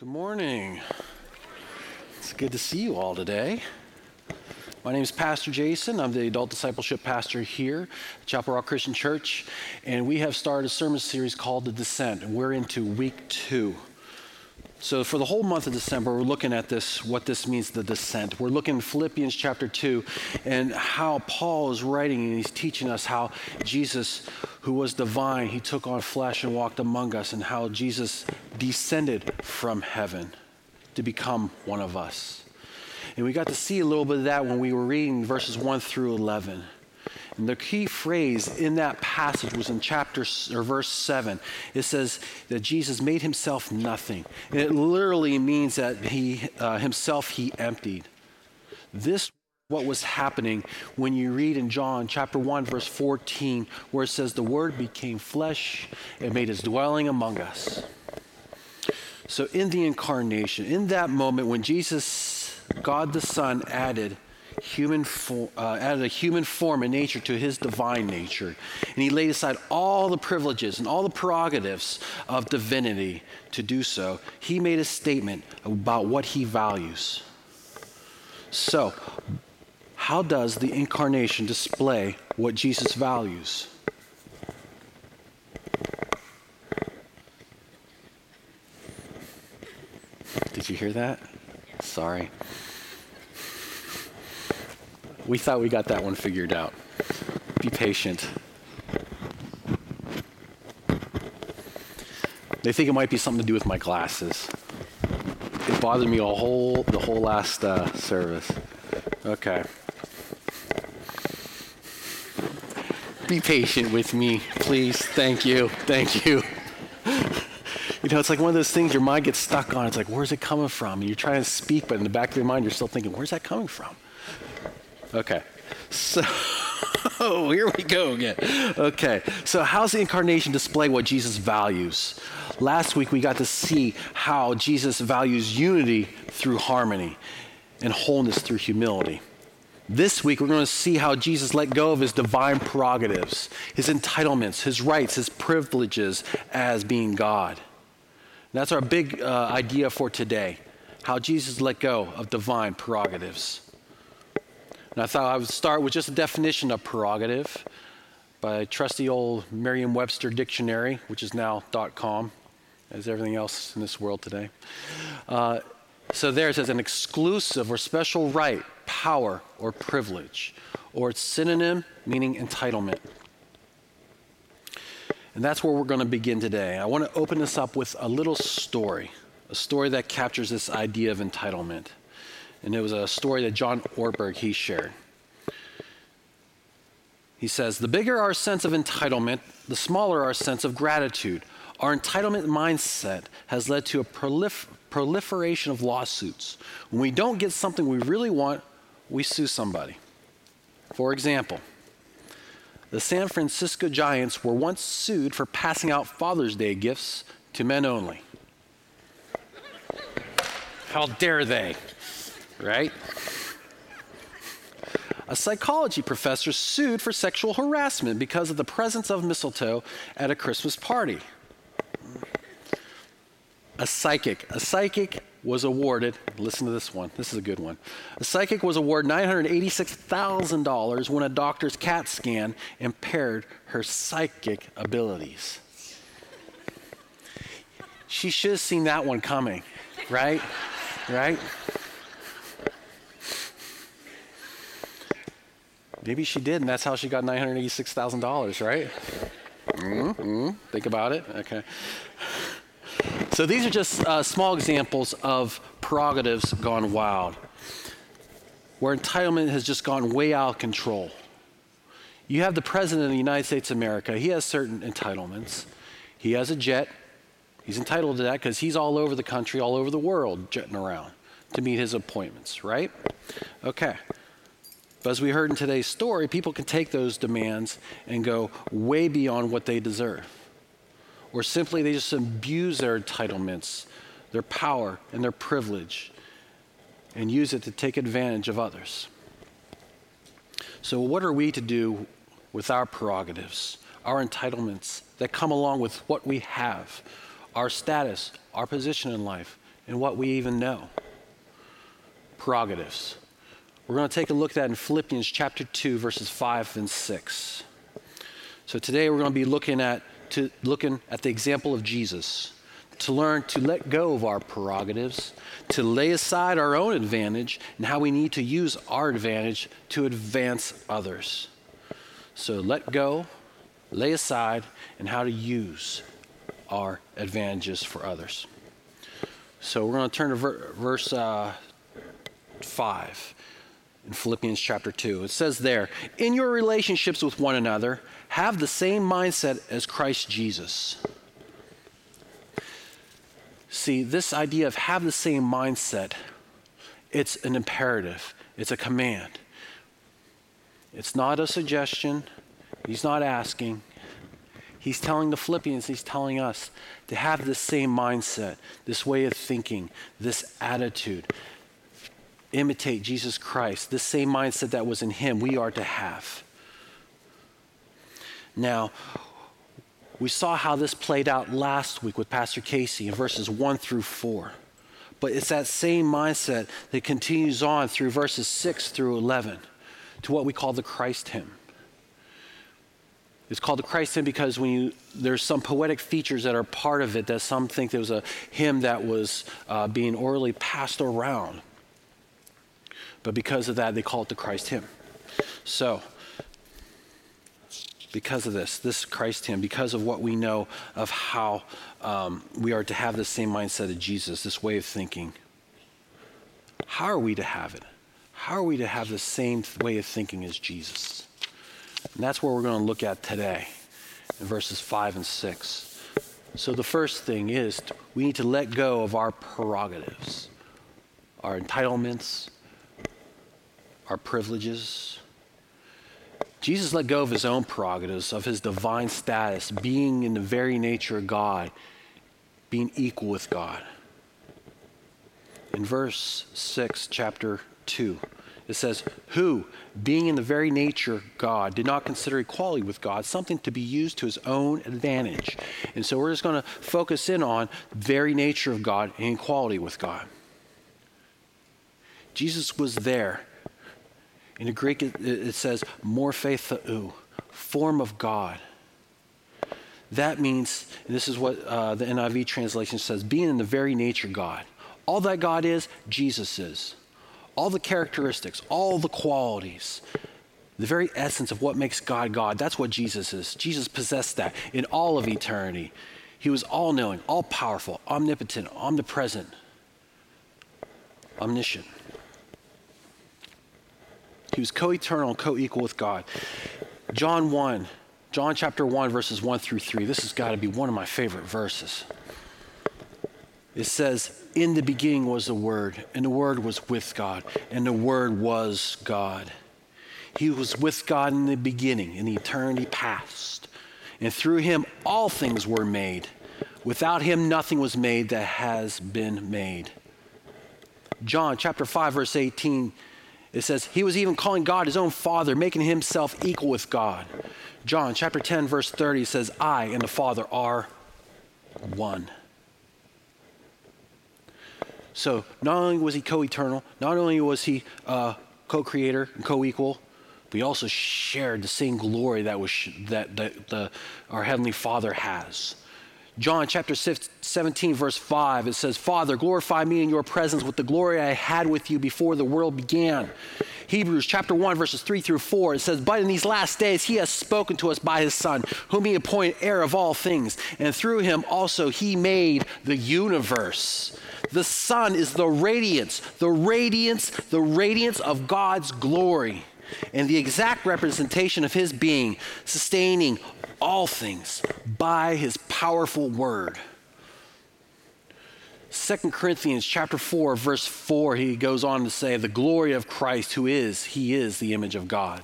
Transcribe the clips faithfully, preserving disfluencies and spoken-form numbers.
Good morning. It's good to see you all today. My name is Pastor Jason. I'm the adult discipleship pastor here at Chapel Rock Christian Church, and we have started a sermon series called The Descent, and we're into week two. So for the whole month of December, we're looking at this, what this means, the descent. We're looking at Philippians chapter two and how Paul is writing and he's teaching us how Jesus, who was divine, he took on flesh and walked among us, and how Jesus descended from heaven to become one of us. And we got to see a little bit of that when we were reading verses one through eleven. And the key phrase in that passage was in chapter or verse seven. It says that Jesus made himself nothing. And it literally means that he uh, himself he emptied. This what was happening when you read in John chapter one verse fourteen, where it says the Word became flesh and made his dwelling among us. So in the incarnation, in that moment when Jesus, God the Son, added Human fo- uh, added a human form and nature to his divine nature. And he laid aside all the privileges and all the prerogatives of divinity to do so. He made a statement about what he values. So, how does the incarnation display what Jesus values? Did you hear that? Sorry. We thought we got that one figured out. Be patient. They think it might be something to do with my glasses. It bothered me a whole the whole last uh, service. Okay. Be patient with me, please. Thank you. Thank you. You know, it's like one of those things your mind gets stuck on. It's like, where's it coming from? And you're trying to speak, but in the back of your mind, you're still thinking, where's that coming from? Okay, so here we go again. Okay, so how's the incarnation display what Jesus values? Last week we got to see how Jesus values unity through harmony and wholeness through humility. This week we're going to see how Jesus let go of his divine prerogatives, his entitlements, his rights, his privileges as being God. And that's our big uh, idea for today, how Jesus let go of divine prerogatives. And I thought I would start with just a definition of prerogative by a trusty old Merriam-Webster dictionary, which is now .com, as everything else in this world today. Uh, so there it says an exclusive or special right, power, or privilege, or its synonym meaning entitlement. And that's where we're going to begin today. I want to open this up with a little story, a story that captures this idea of entitlement. And it was a story that John Ortberg, he shared. He says, the bigger our sense of entitlement, the smaller our sense of gratitude. Our entitlement mindset has led to a prolif- proliferation of lawsuits. When we don't get something we really want, we sue somebody. For example, the San Francisco Giants were once sued for passing out Father's Day gifts to men only. How dare they? Right? A psychology professor sued for sexual harassment because of the presence of mistletoe at a Christmas party. A psychic. A psychic was awarded, listen to this one, this is a good one. A psychic was awarded nine hundred eighty-six thousand dollars when a doctor's CAT scan impaired her psychic abilities. She should have seen that one coming, right? Right? Maybe she did, and that's how she got nine hundred eighty-six thousand dollars, right? Mm-hmm. Think about it. Okay. So these are just uh, small examples of prerogatives gone wild, where entitlement has just gone way out of control. You have the President of the United States of America. He has certain entitlements. He has a jet. He's entitled to that because he's all over the country, all over the world, jetting around to meet his appointments, right? Okay. But as we heard in today's story, people can take those demands and go way beyond what they deserve. Or simply they just abuse their entitlements, their power, and their privilege, and use it to take advantage of others. So what are we to do with our prerogatives, our entitlements that come along with what we have, our status, our position in life, and what we even know. Prerogatives. We're going to take a look at that in Philippians chapter two, verses five and six. So today we're going to be looking at to looking at the example of Jesus, to learn to let go of our prerogatives, to lay aside our own advantage, and how we need to use our advantage to advance others. So let go, lay aside, and how to use our advantages for others. So we're going to turn to ver- verse uh, five in Philippians chapter two. It says there, in your relationships with one another, have the same mindset as Christ Jesus. See, this idea of have the same mindset, it's an imperative. It's a command. It's not a suggestion. He's not asking. He's telling the Philippians, he's telling us to have this same mindset, this way of thinking, this attitude. Imitate Jesus Christ. This same mindset that was in him, we are to have. Now, we saw how this played out last week with Pastor Casey in verses one through four. But it's that same mindset that continues on through verses six through eleven to what we call the Christ hymn. It's called the Christ hymn because when you, there's some poetic features that are part of it that some think there was a hymn that was uh, being orally passed around. But because of that, they call it the Christ hymn. So, because of this, this Christ hymn, because of what we know of how um, we are to have the same mindset of Jesus, this way of thinking, how are we to have it? How are we to have the same way of thinking as Jesus? And that's what we're going to look at today in verses five and six. So the first thing is we need to let go of our prerogatives, our entitlements, our privileges. Jesus let go of his own prerogatives, of his divine status, being in the very nature of God, being equal with God. In verse six, chapter two, it says, who, being in the very nature of God, did not consider equality with God something to be used to his own advantage. And so we're just going to focus in on the very nature of God and equality with God. Jesus was there. In the Greek, it, it says, morphe theou, form of God. That means, and this is what uh, the N I V translation says, being in the very nature of God. All that God is, Jesus is. All the characteristics, all the qualities, the very essence of what makes God God, that's what Jesus is. Jesus possessed that in all of eternity. He was all-knowing, all-powerful, omnipotent, omnipresent, omniscient. He was co-eternal, co-equal with God. John one, John chapter one, verses one through three. This has got to be one of my favorite verses. It says, in the beginning was the Word, and the Word was with God, and the Word was God. He was with God in the beginning, in the eternity past. And through him all things were made. Without him nothing was made that has been made. John chapter five, verse eighteen, it says, he was even calling God his own Father, making himself equal with God. John chapter ten, verse thirty says, I and the Father are one. So not only was he co-eternal, not only was he uh, co-creator and co-equal, but he also shared the same glory that was sh- that, that the, our Heavenly Father has. John chapter seventeen, verse five, it says, Father, glorify me in your presence with the glory I had with you before the world began. Hebrews chapter one, verses three through four, it says, but in these last days he has spoken to us by his Son, whom he appointed heir of all things, and through him also he made the universe. The Son is the radiance, the radiance, the radiance of God's glory, and the exact representation of his being, sustaining all things by his powerful word. Second Corinthians chapter four, verse four, he goes on to say, the glory of Christ, who is, he is the image of God.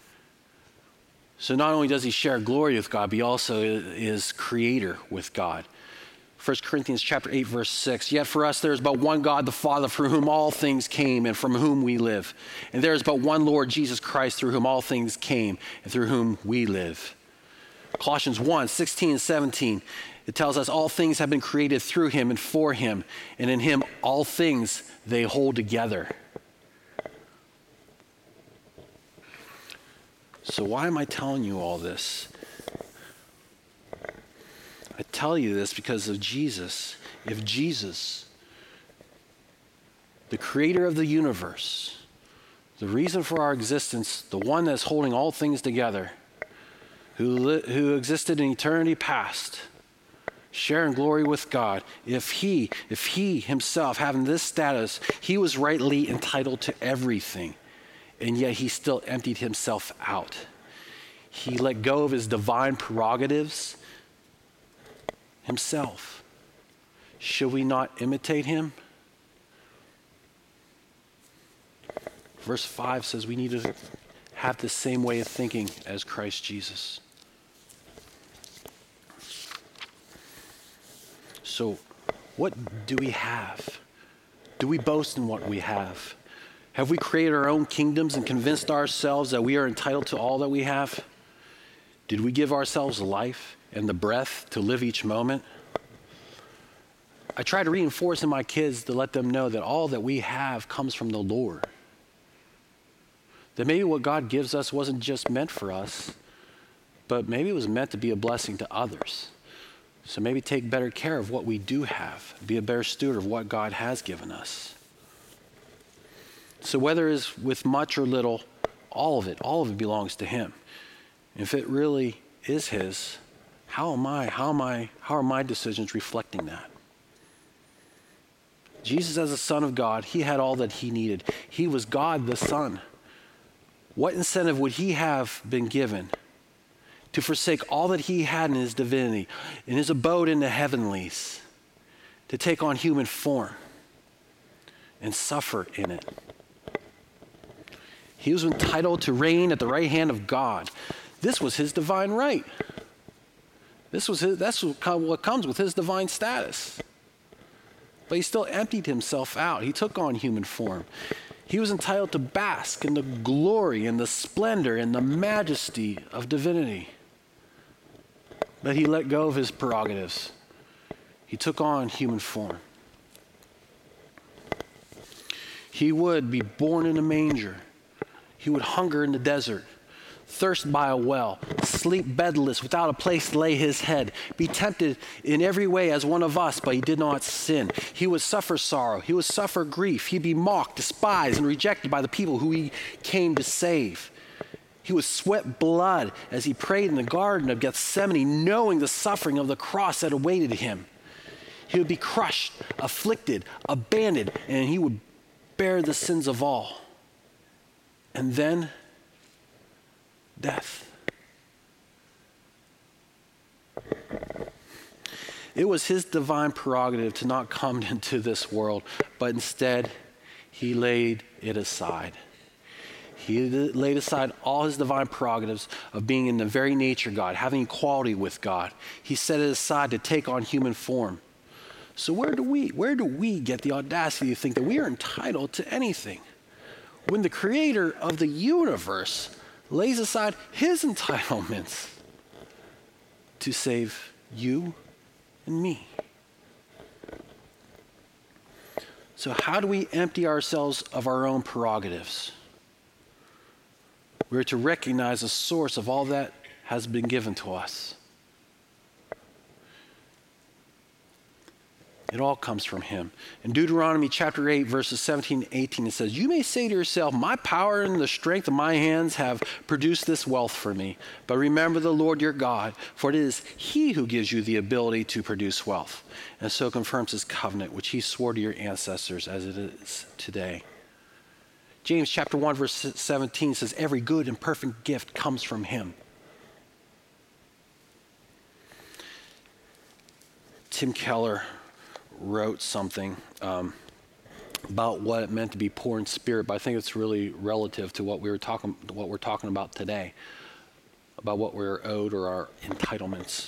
So not only does he share glory with God, but he also is creator with God. First Corinthians chapter eight, verse six, yet for us there is but one God, the Father, from whom all things came and from whom we live. And there is but one Lord, Jesus Christ, through whom all things came and through whom we live. Colossians one, sixteen and seventeen, it tells us all things have been created through him and for him, and in him all things they hold together. So why am I telling you all this? I tell you this because of Jesus. If Jesus, the creator of the universe, the reason for our existence, the one that's holding all things together, who, li- who existed in eternity past, sharing glory with God, if he, if he himself, having this status, he was rightly entitled to everything, and yet he still emptied himself out. He let go of his divine prerogatives himself. Should we not imitate him? Verse five says we need to have the same way of thinking as Christ Jesus. So, what do we have? Do we boast in what we have? Have we created our own kingdoms and convinced ourselves that we are entitled to all that we have? Did we give ourselves life and the breath to live each moment? I try to reinforce in my kids to let them know that all that we have comes from the Lord. That maybe what God gives us wasn't just meant for us, but maybe it was meant to be a blessing to others. So maybe take better care of what we do have. Be a better steward of what God has given us. So whether it's with much or little, all of it, all of it belongs to him. If it really is his, how am I, how am I, how are my decisions reflecting that? Jesus, as a son of God, he had all that he needed. He was God the Son. What incentive would he have been given to forsake all that he had in his divinity, in his abode in the heavenlies, to take on human form and suffer in it? He was entitled to reign at the right hand of God. This was his divine right. This was his, that's what comes with his divine status. But he still emptied himself out. He took on human form. He was entitled to bask in the glory and the splendor and the majesty of divinity. But he let go of his prerogatives. He took on human form. He would be born in a manger. He would hunger in the desert, thirst by a well, sleep bedless without a place to lay his head, be tempted in every way as one of us, but he did not sin. He would suffer sorrow. He would suffer grief. He'd be mocked, despised, and rejected by the people who he came to save. He would sweat blood as he prayed in the Garden of Gethsemane, knowing the suffering of the cross that awaited him. He would be crushed, afflicted, abandoned, and he would bear the sins of all. And then, death. It was his divine prerogative to not come into this world, but instead, he laid it aside. He laid aside all his divine prerogatives of being in the very nature of God, having equality with God. He set it aside to take on human form. So where do we, where do we get the audacity to think that we are entitled to anything? When the creator of the universe lays aside his entitlements to save you and me. So how do we empty ourselves of our own prerogatives? We're to recognize the source of all that has been given to us. It all comes from him. In Deuteronomy chapter eight, verses seventeen and eighteen, it says, "You may say to yourself, my power and the strength of my hands have produced this wealth for me. But remember the Lord your God, for it is he who gives you the ability to produce wealth, and so confirms his covenant, which he swore to your ancestors as it is today." James chapter one, verse seventeen says, "Every good and perfect gift comes from him." Tim Keller wrote something um, about what it meant to be poor in spirit, but I think it's really relative to what we were talking, what we're talking about today, about what we're owed or our entitlements.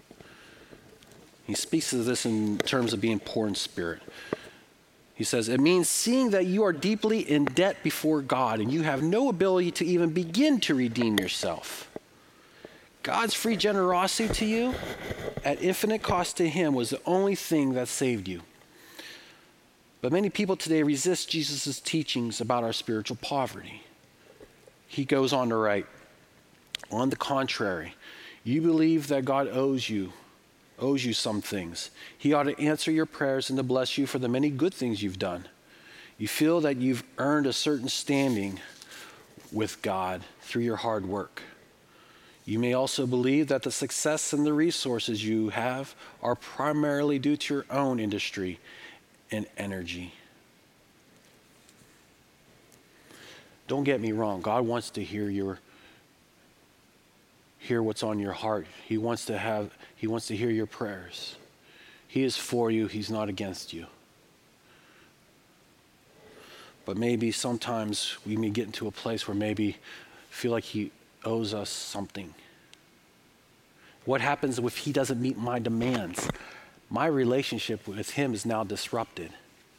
He speaks of this in terms of being poor in spirit. He says, "It means seeing that you are deeply in debt before God and you have no ability to even begin to redeem yourself. God's free generosity to you at infinite cost to him was the only thing that saved you. But many people today resist Jesus' teachings about our spiritual poverty. He goes on to write, on the contrary, you believe that God owes you, owes you some things. He ought to answer your prayers and to bless you for the many good things you've done. You feel that you've earned a certain standing with God through your hard work. You may also believe that the success and the resources you have are primarily due to your own industry and energy. Don't get me wrong. God wants to hear your hear what's on your heart. He wants to have he wants to hear your prayers. He is for you, he's not against you. But maybe sometimes we may get into a place where maybe feel like he owes us something. What happens if he doesn't meet my demands? My relationship with him is now disrupted.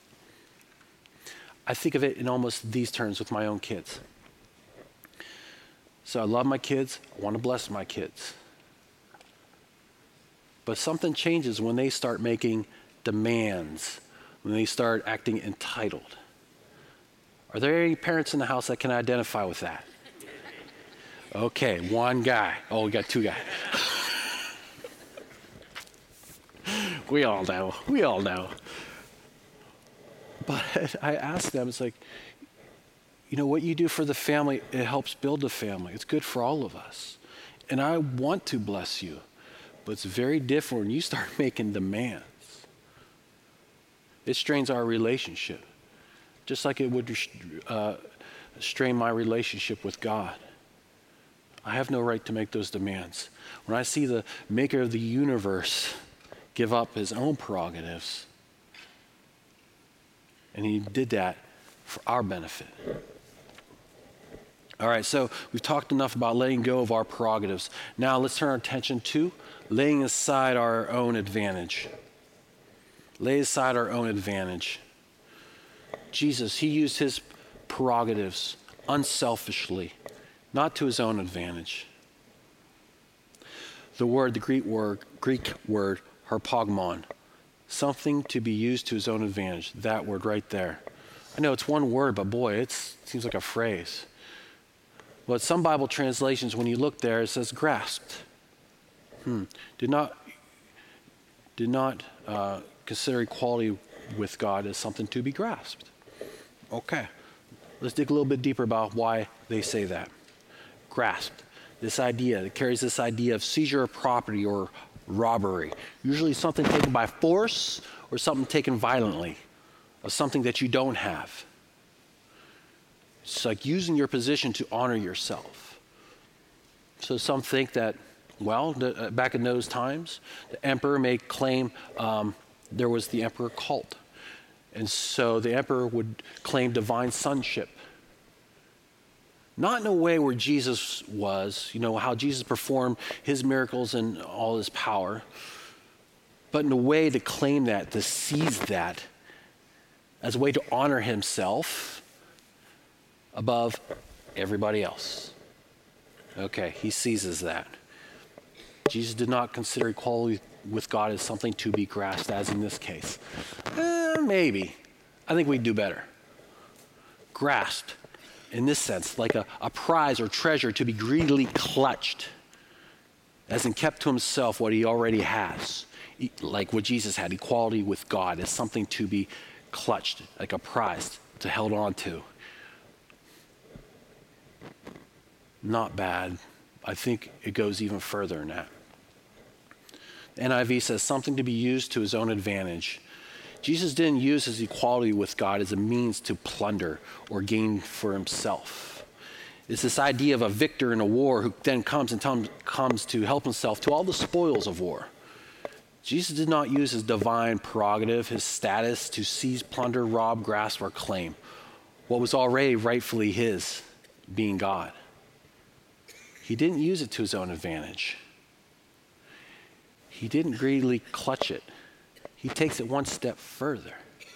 I think of it in almost these terms with my own kids. So I love my kids, I want to bless my kids. But something changes when they start making demands, when they start acting entitled. Are there any parents in the house that can identify with that? Okay, one guy. Oh, we got two guys. We all know. We all know. But I ask them, it's like, you know, what you do for the family, it helps build the family. It's good for all of us. And I want to bless you. But it's very different when you start making demands. It strains our relationship. Just like it would uh, strain my relationship with God. I have no right to make those demands. When I see the maker of the universe give up his own prerogatives, and he did that for our benefit. All right, so we've talked enough about letting go of our prerogatives. Now let's turn our attention to laying aside our own advantage. Lay aside our own advantage. Jesus, he used his prerogatives unselfishly, not to his own advantage. The word, the Greek word, Greek word, harpagmon, something to be used to his own advantage. That word right there. I know it's one word, but boy, it's, it seems like a phrase. Well, some Bible translations, when you look there, it says grasped. Hmm. Did not, did not uh, consider equality with God as something to be grasped. Okay, let's dig a little bit deeper about why they say that. Grasped, this idea, it carries this idea of seizure of property or robbery. Usually something taken by force or something taken violently, of something that you don't have. It's like using your position to honor yourself. So some think that, well, the, uh, back in those times, the emperor may claim um, there was the emperor cult. And so the emperor would claim divine sonship. Not in a way where Jesus was, you know, how Jesus performed his miracles and all his power, but in a way to claim that, to seize that as a way to honor himself above everybody else. Okay, he seizes that. Jesus did not consider equality with God as something to be grasped, as in this case. Eh, maybe. I think we'd do better. Grasped, in this sense, like a, a prize or treasure to be greedily clutched, as in kept to himself what he already has, like what Jesus had, equality with God, as something to be clutched, like a prize to held on to. Not bad. I think it goes even further than that. N I V says something to be used to his own advantage. Jesus didn't use his equality with God as a means to plunder or gain for himself. It's this idea of a victor in a war who then comes and tom- comes to help himself to all the spoils of war. Jesus did not use his divine prerogative, his status, to seize, plunder, rob, grasp, or claim what was already rightfully his, being God. He didn't use it to his own advantage. He didn't greedily clutch it. He takes it one step further.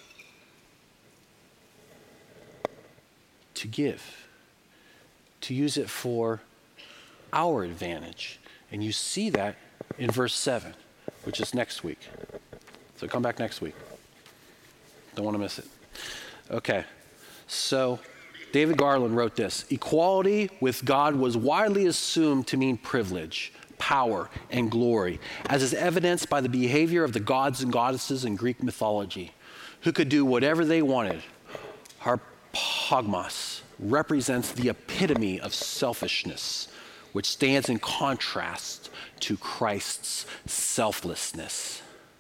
To give. To use it for our advantage. And you see that in verse seven, which is next week. So come back next week. Don't want to miss it. Okay, so David Garland wrote this: equality with God was widely assumed to mean privilege, power, and glory, as is evidenced by the behavior of the gods and goddesses in Greek mythology, who could do whatever they wanted. Harpagmos represents the epitome of selfishness, which stands in contrast to Christ's selflessness.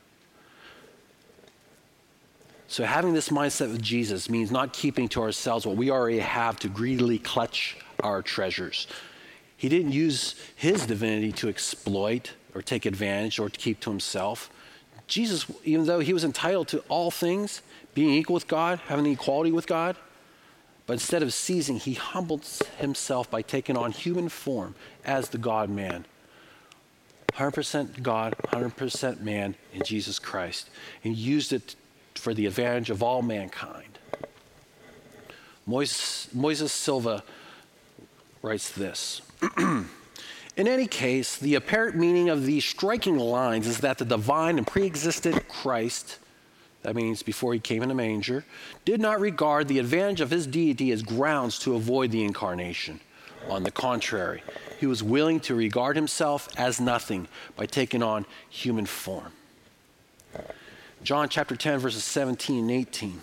So having this mindset of Jesus means not keeping to ourselves what we already have to greedily clutch our treasures. He didn't use his divinity to exploit or take advantage or to keep to himself. Jesus, even though he was entitled to all things, being equal with God, having equality with God, but instead of seizing, he humbled himself by taking on human form as the God-man. one hundred percent God, one hundred percent man in Jesus Christ. And used it for the advantage of all mankind. Moises, Moises Silva writes this. In any case, the apparent meaning of these striking lines is that the divine and pre-existent Christ, that means before he came in a manger, did not regard the advantage of his deity as grounds to avoid the incarnation. On the contrary, he was willing to regard himself as nothing by taking on human form. John chapter ten, verses seventeen and eighteen.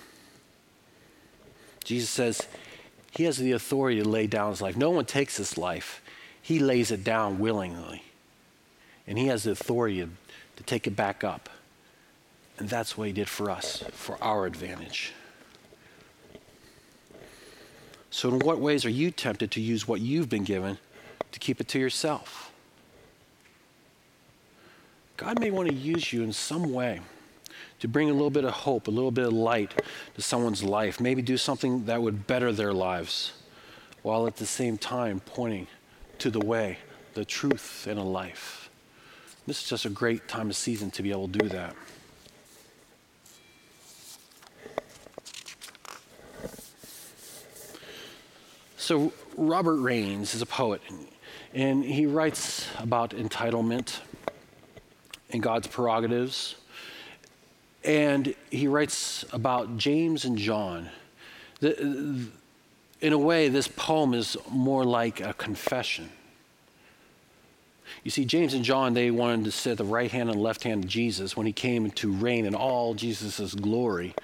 Jesus says he has the authority to lay down his life. No one takes his life. He lays it down willingly. And he has the authority to, to take it back up. And that's what he did for us, for our advantage. So in what ways are you tempted to use what you've been given to keep it to yourself? God may want to use you in some way to bring a little bit of hope, a little bit of light to someone's life. Maybe do something that would better their lives, while at the same time pointing to the way, the truth, and a life. This is just a great time of season to be able to do that. So Robert Raines is a poet, and he writes about entitlement and God's prerogatives. And he writes about James and John. The, in a way, this poem is more like a confession. You see, James and John, they wanted to sit at the right hand and left hand of Jesus when he came to reign in all Jesus' glory.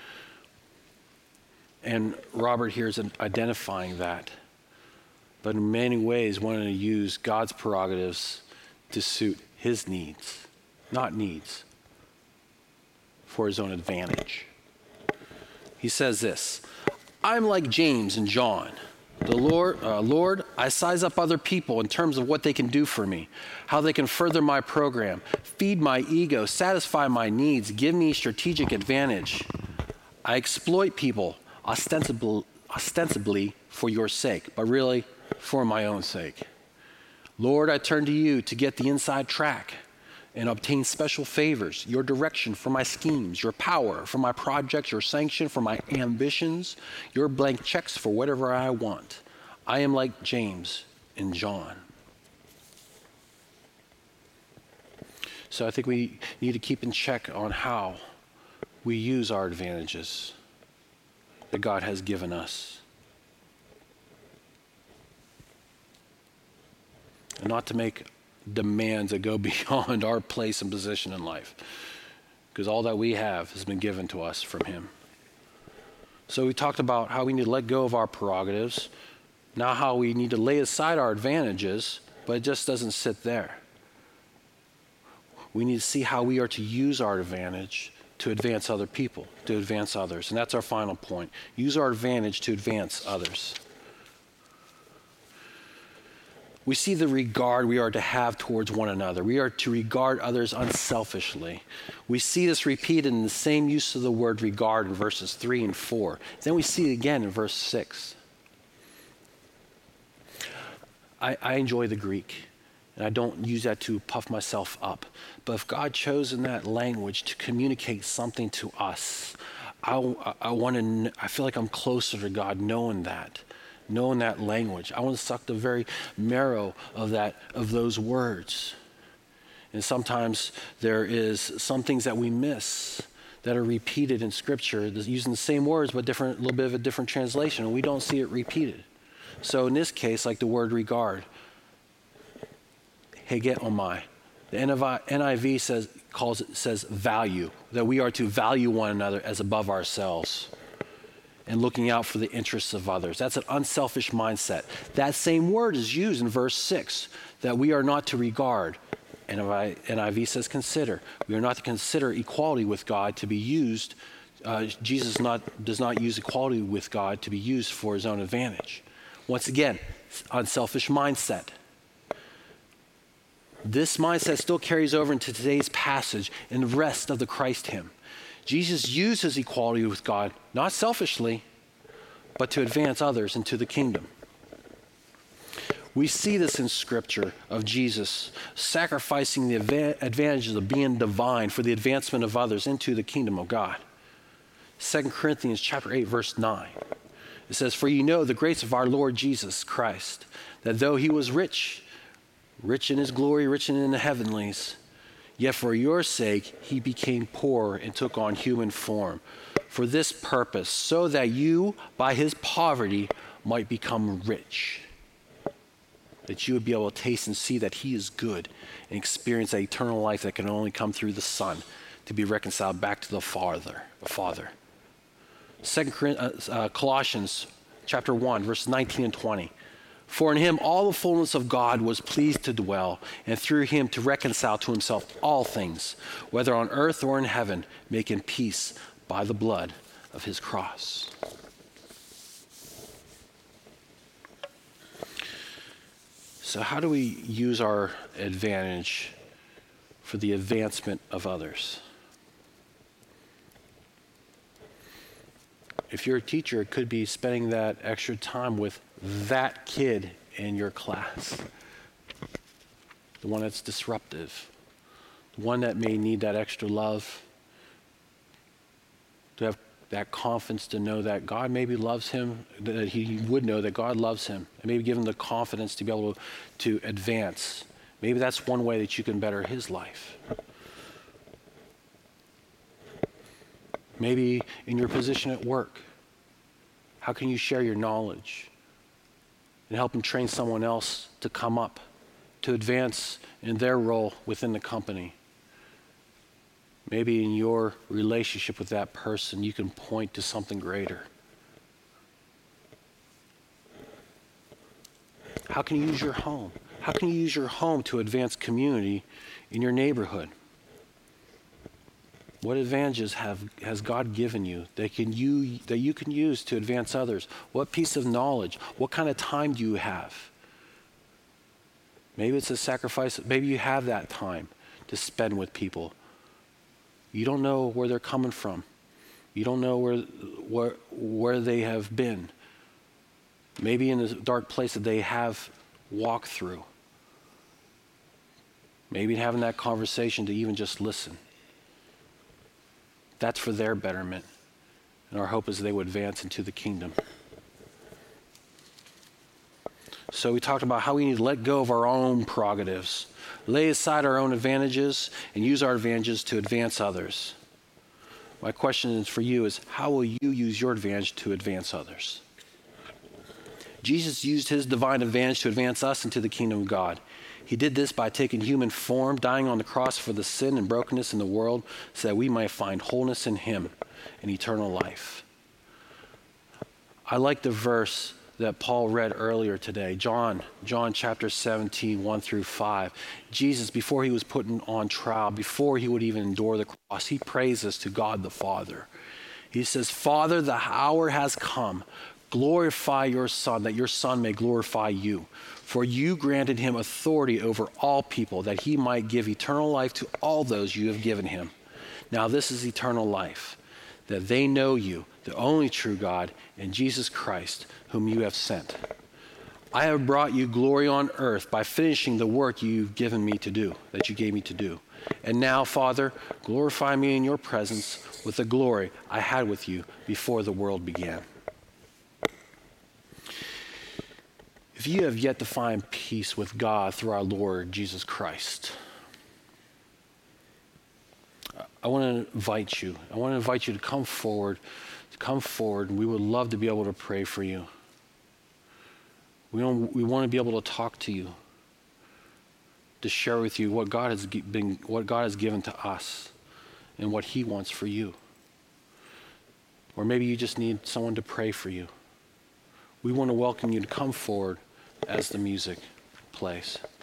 And Robert here is identifying that. But in many ways, wanting to use God's prerogatives to suit his needs, not needs, for his own advantage. He says this: I'm like James and John. The Lord, uh, Lord, I size up other people in terms of what they can do for me, how they can further my program, feed my ego, satisfy my needs, give me strategic advantage. I exploit people ostensibly, ostensibly for your sake, but really for my own sake. Lord, I turn to you to get the inside track and obtain special favors, your direction for my schemes, your power for my projects, your sanction for my ambitions, your blank checks for whatever I want. I am like James and John. So I think we need to keep in check on how we use our advantages that God has given us. And not to make demands that go beyond our place and position in life, because all that we have has been given to us from him. So we talked about how we need to let go of our prerogatives, now how we need to lay aside our advantages, but it just doesn't sit there. We need to see how we are to use our advantage to advance other people, to advance others. And that's our final point. Use our advantage to advance others. We see the regard we are to have towards one another. We are to regard others unselfishly. We see this repeated in the same use of the word regard in verses three and four. Then we see it again in verse six. I, I enjoy the Greek, and I don't use that to puff myself up. But if God chose in that language to communicate something to us, I, I, I want to. I feel like I'm closer to God knowing that. Knowing that language. I want to suck the very marrow of that, of those words. And sometimes there is some things that we miss that are repeated in Scripture, using the same words but different, a little bit of a different translation, and we don't see it repeated. So in this case, like the word regard, hegeomai. The N I V says calls it says value, that we are to value one another as above ourselves and looking out for the interests of others. That's an unselfish mindset. That same word is used in verse six, that we are not to regard. And N I V says consider. We are not to consider equality with God to be used. Uh, Jesus not, does not use equality with God to be used for his own advantage. Once again, unselfish mindset. This mindset still carries over into today's passage and the rest of the Christ hymn. Jesus uses equality with God, not selfishly, but to advance others into the kingdom. We see this in Scripture of Jesus sacrificing the advantages of being divine for the advancement of others into the kingdom of God. Second Corinthians chapter eight, verse nine. It says, "For you know the grace of our Lord Jesus Christ, that though he was rich, rich in his glory, rich in the heavenlies, yet for your sake he became poor and took on human form, for this purpose, so that you, by his poverty, might become rich." That you would be able to taste and see that he is good and experience that eternal life that can only come through the Son to be reconciled back to the Father. The Father. Second uh, Colossians chapter one, verses nineteen and twenty. "For in him all the fullness of God was pleased to dwell, and through him to reconcile to himself all things, whether on earth or in heaven, making peace by the blood of his cross." So how do we use our advantage for the advancement of others? If you're a teacher, it could be spending that extra time with that kid in your class, the one that's disruptive, the one that may need that extra love, to have that confidence to know that God maybe loves him, that he would know that God loves him, and maybe give him the confidence to be able to advance. Maybe that's one way that you can better his life. Maybe in your position at work, how can you share your knowledge and help and train someone else to come up, to advance in their role within the company? Maybe in your relationship with that person, you can point to something greater. How can you use your home? How can you use your home to advance community in your neighborhood? What advantages have has God given you that can you that you can use to advance others? What piece of knowledge? What kind of time do you have? Maybe it's a sacrifice. Maybe you have that time to spend with people. You don't know where they're coming from. You don't know where where where they have been. Maybe in the dark place that they have walked through. Maybe having that conversation to even just listen. That's for their betterment. And our hope is they would advance into the kingdom. So we talked about how we need to let go of our own prerogatives, lay aside our own advantages, and use our advantages to advance others. My question for you is, how will you use your advantage to advance others? Jesus used his divine advantage to advance us into the kingdom of God. He did this by taking human form, dying on the cross for the sin and brokenness in the world so that we might find wholeness in him and eternal life. I like the verse that Paul read earlier today, John, John chapter seventeen, one through five. Jesus, before he was put on trial, before he would even endure the cross, he prays this to God the Father. He says, "Father, the hour has come. Glorify your Son, that your Son may glorify you. For you granted him authority over all people, that he might give eternal life to all those you have given him. Now this is eternal life, that they know you, the only true God, and Jesus Christ, whom you have sent. I have brought you glory on earth by finishing the work you've given me to do, that you gave me to do. And now, Father, glorify me in your presence with the glory I had with you before the world began." If you have yet to find peace with God through our Lord Jesus Christ, I I want to invite you. I want to invite you to come forward, to come forward, and we would love to be able to pray for you. We don't, we want to be able to talk to you, to share with you what God has been, what God has given to us, and what He wants for you. Or maybe you just need someone to pray for you. We want to welcome you to come forward as the music plays.